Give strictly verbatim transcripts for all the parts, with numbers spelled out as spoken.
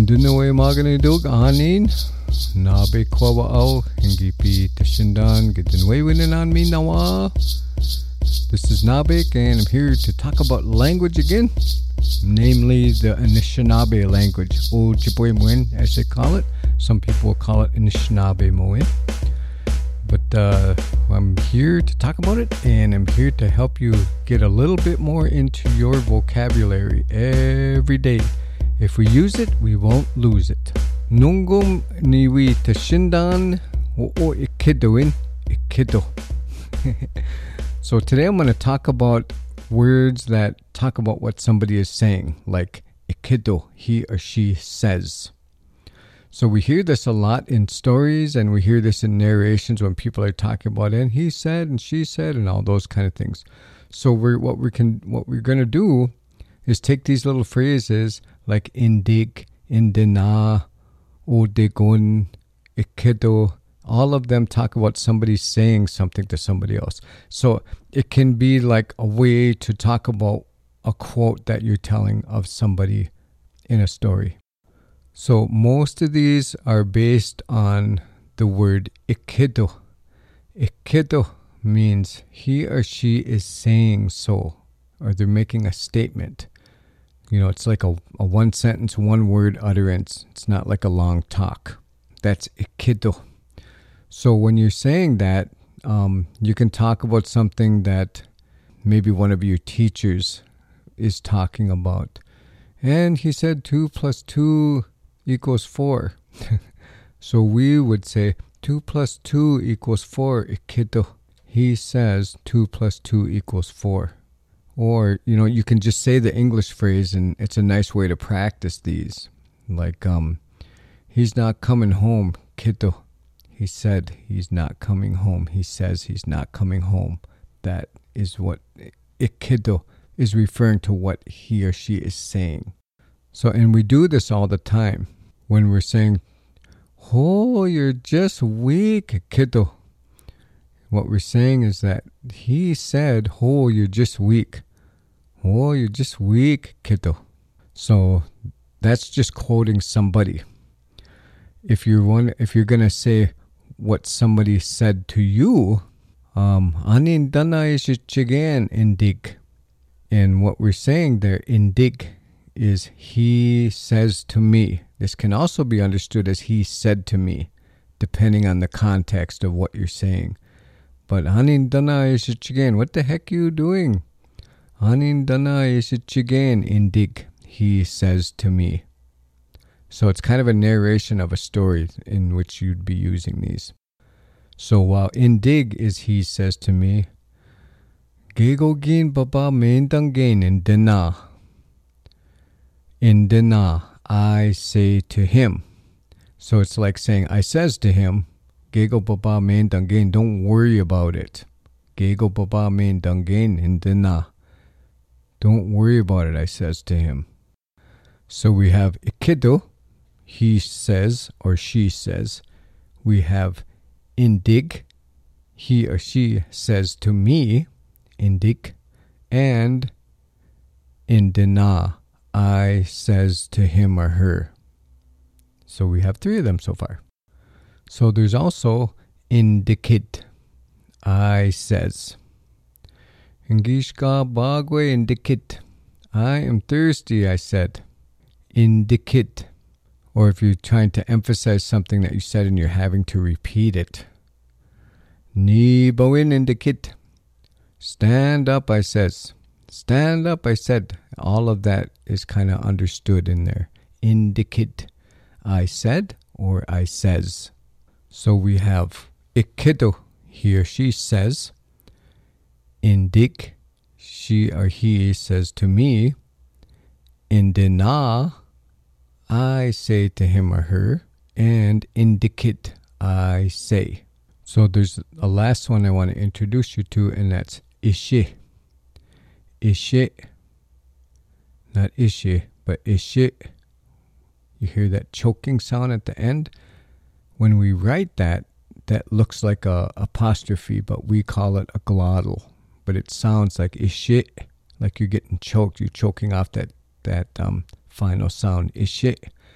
Andunaway maganidog anin nabe kwawao hingipi tashindan gidinway winanan mi nawa. This is Nabik and I'm here to talk about language again, namely the Anishinaabe language, Ojibwe-Moin as they call it. Some people call it Anishinaabe-Moin. But uh, I'm here to talk about it, and I'm here to help you get a little bit more into your vocabulary every day. If we use it, we won't lose it. Nungum niwi tashindan o ikidoin ikido. So today I'm going to talk about words that talk about what somebody is saying, like ikido, he or she says. So we hear this a lot in stories, and we hear this in narrations when people are talking about, and he said, and she said, and all those kind of things. So we're what we can, what we're going to do is take these little phrases like indig, indina, odegon, ikido. All of them talk about somebody saying something to somebody else. So it can be like a way to talk about a quote that you're telling of somebody in a story. So most of these are based on the word ikido. Ikido means he or she is saying so, or they're making a statement. You know, it's like a, a one sentence, one word utterance. It's not like a long talk. That's ikido. So when you're saying that, um, you can talk about something that maybe one of your teachers is talking about. And he said two plus two equals four. So we would say two plus two equals four, ikido. He says two plus two equals four. Or, you know, you can just say the English phrase, and it's a nice way to practice these. Like, um, he's not coming home, kiddo. He said he's not coming home. He says he's not coming home. That is what ikido is referring to, what he or she is saying. So, and we do this all the time when we're saying, oh, you're just weak, kiddo. What we're saying is that he said, oh, you're just weak. Oh, you're just weak, kiddo. So that's just quoting somebody. If you're one, if you're gonna say what somebody said to you, um, anin dana ishichigan indig. And what we're saying there, indig, is he says to me. This can also be understood as he said to me, depending on the context of what you're saying. But anin dana ishichigan, what the heck are you doing? Anin dana ishichigan indig, he says to me. So it's kind of a narration of a story in which you'd be using these. So while indig is he says to me, gegogin baba mendangin in dana. In dana, I say to him. So it's like saying, I says to him, gego baba mendangin, don't worry about it. Gego baba mendangin in dana. Don't worry about it, I says to him. So we have ikido, he says or she says. We have indig, he or she says to me, indig. And indina, I says to him or her. So we have three of them so far. So there's also indicate, I says. Ngishka bagwe indicate, I am thirsty, I said. Indicate. Or if you're trying to emphasize something that you said and you're having to repeat it. Ni boin indicate. Stand up, I says. Stand up, I said. All of that is kind of understood in there. Indicate, I said or I says. So we have ikido, he or she says. Indig, she or he says to me. Indina, I say to him or her. And indicate, I say. So there's a last one I want to introduce you to, and that's ishi. Ishi. Not ishi, but ishi. You hear that choking sound at the end? When we write that, that looks like a apostrophe, but we call it a glottal. But it sounds like ishi, like you're getting choked. You're choking off that, that um, final sound. Ishi.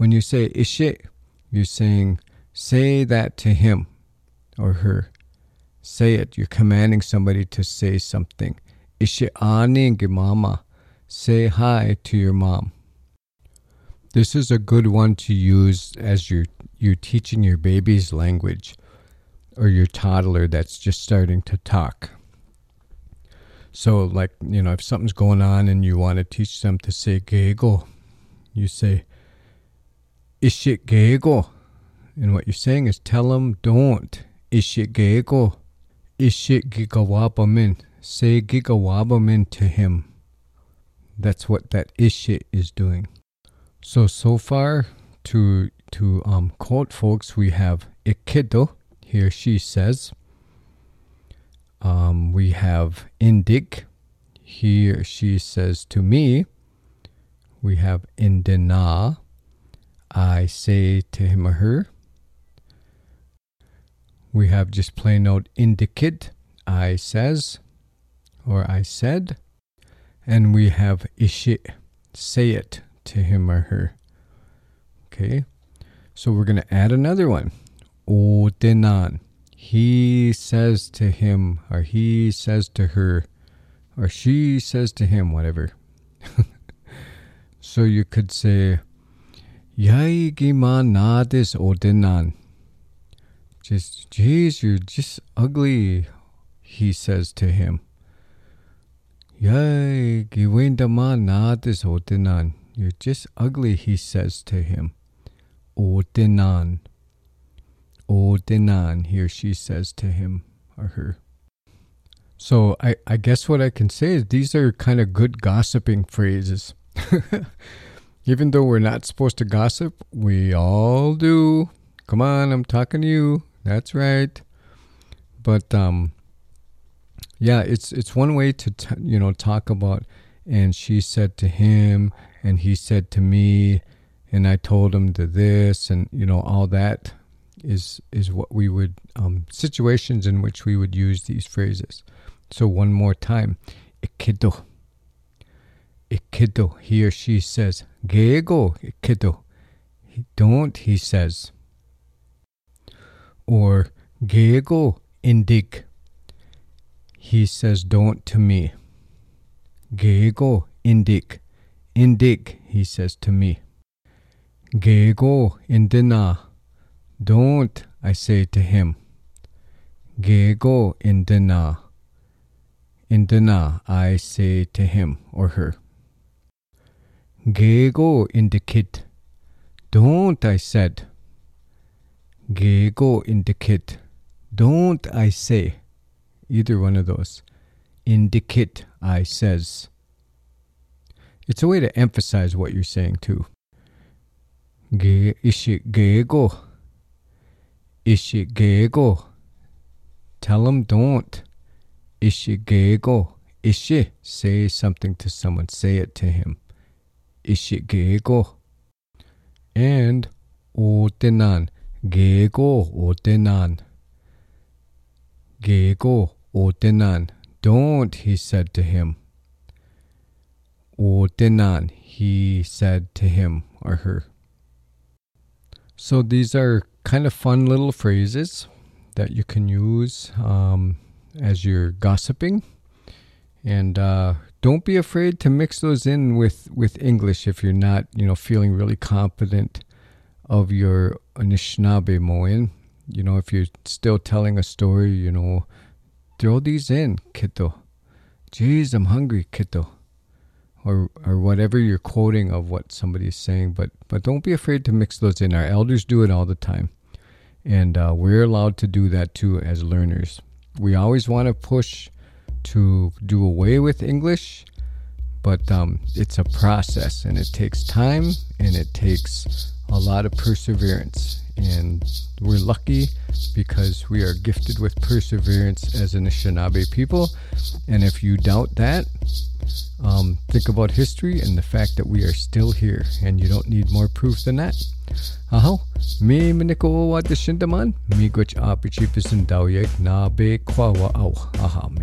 when you say ishe, you're saying, say that to him or her. Say it. You're commanding somebody to say something. Ishe ani ge mama. Say hi to your mom. This is a good one to use as you're, you're teaching your baby's language or your toddler that's just starting to talk. So like, you know, if something's going on and you want to teach them to say gego, you say, ishit gego. And what you're saying is tell them don't. Ishit gego. Ishit gigawabamin. Say gigawabamin to him. That's what that ishit is doing. So, so far to, to um, quote folks, we have ikido, he or she says. Um, we have indik, he or she says to me. We have indina, I say to him or her. We have just plain old indicate, I says, or I said. And we have ishi, say it to him or her. Okay, so we're going to add another one. Odenan. He says to him, or he says to her, or she says to him, whatever. So you could say, Yai giman nadis odenan. Just, geez, you're just ugly, he says to him. Yai giwendaman nadis odenan. You're just ugly, he says to him. Odenan. Odenan, he or she says to him or her. So I, I guess what I can say is these are kind of good gossiping phrases. Even though we're not supposed to gossip, we all do. Come on, I'm talking to you. That's right. But um, yeah, it's it's one way to t- you know talk about. And she said to him, and he said to me, and I told him to this, and you know all that is is what we would um, situations in which we would use these phrases. So one more time, ikido. Ikido, he or she says. Gego, ikido. Don't, he says. Or gego, indig. He says don't to me. Gego, indig. Indig, he says to me. Gego, indina. Don't, I say to him. Gego, indina. Indina, I say to him or her. Gego, indicate. Don't, I said. Gego, indicate. Don't, I say. Either one of those. Indicate, I says. It's a way to emphasize what you're saying too. Ge, ishi, gego. Ishi, gego. Tell them don't. Ishi, gego. Ishi, say something to someone. Say it to him. Ishi, gego. And otenan. Gego, otenan. Gego, otenan. Don't, he said to him. Otenan, he said to him or her. So these are kind of fun little phrases that you can use um, as you're gossiping. And uh, don't be afraid to mix those in with, with English if you're not, you know, feeling really confident of your Anishinaabe Moen. You know, if you're still telling a story, you know, throw these in, kiddo. Jeez, I'm hungry, kiddo. Or or whatever you're quoting of what somebody's saying. But but don't be afraid to mix those in. Our elders do it all the time. And uh, we're allowed to do that too as learners. We always want to push to do away with English. But um, it's a process. And it takes time. And it takes a lot of perseverance. And we're lucky because we are gifted with perseverance as Anishinaabe people. And if you doubt that, um, think about history and the fact that we are still here. And you don't need more proof than that. Aho, me miniko wa de shindaman, mi gwich apichipisin dawyek na be kwa wa au. Aha.